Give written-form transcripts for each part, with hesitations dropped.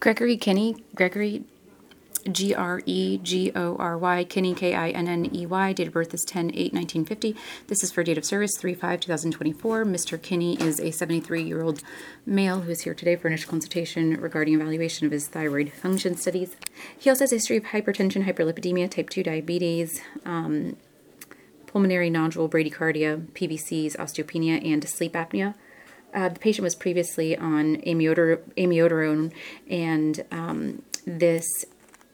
Gregory Kinney, Gregory, Gregory, Kinney, Kinney. Date of birth is 10/8/1950. This is for date of service 3/5/2024. Mr. Kinney is a 73-year-old male who is here today for initial consultation regarding evaluation of his thyroid function studies. He also has a history of hypertension, hyperlipidemia, type 2 diabetes, pulmonary nodule, bradycardia, PVCs, osteopenia, and sleep apnea. The patient was previously on amiodarone, and this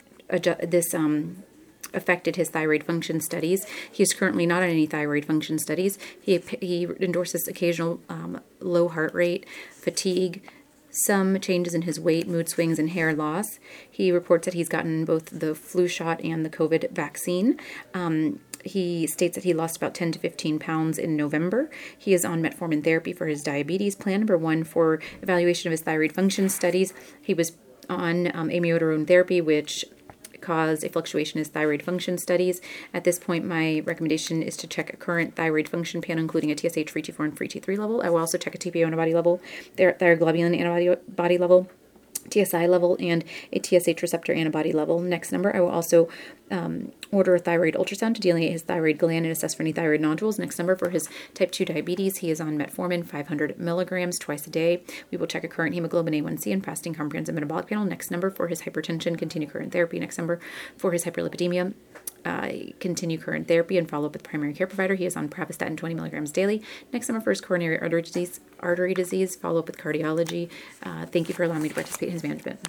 affected his thyroid function studies. He is currently not on any thyroid function studies. He endorses occasional low heart rate, fatigue, some changes in his weight, mood swings, and hair loss. He reports that he's gotten both the flu shot and the COVID vaccine. He states that he lost about 10 to 15 pounds in November. He is on metformin therapy for his diabetes. Plan number 1 for evaluation of his thyroid function studies. He was on amiodarone therapy, which caused a fluctuation in his thyroid function studies. At this point, my recommendation is to check a current thyroid function panel, including a TSH free T4 and free T3 level. I will also check a TPO antibody level, thyroglobulin antibody level, TSI level, and a TSH receptor antibody level. Next number, I will also order a thyroid ultrasound to delineate his thyroid gland and assess for any thyroid nodules. Next number, for his type 2 diabetes, he is on metformin 500 milligrams twice a day. We will check a current hemoglobin A1C and fasting comprehensive metabolic panel. Next number, for his hypertension, continue current therapy. Next number, for his hyperlipidemia, continue current therapy and follow up with primary care provider. He is on pravastatin 20 milligrams daily. Next number, for his coronary artery disease, follow up with cardiology. Thank you for allowing me to participate in his management.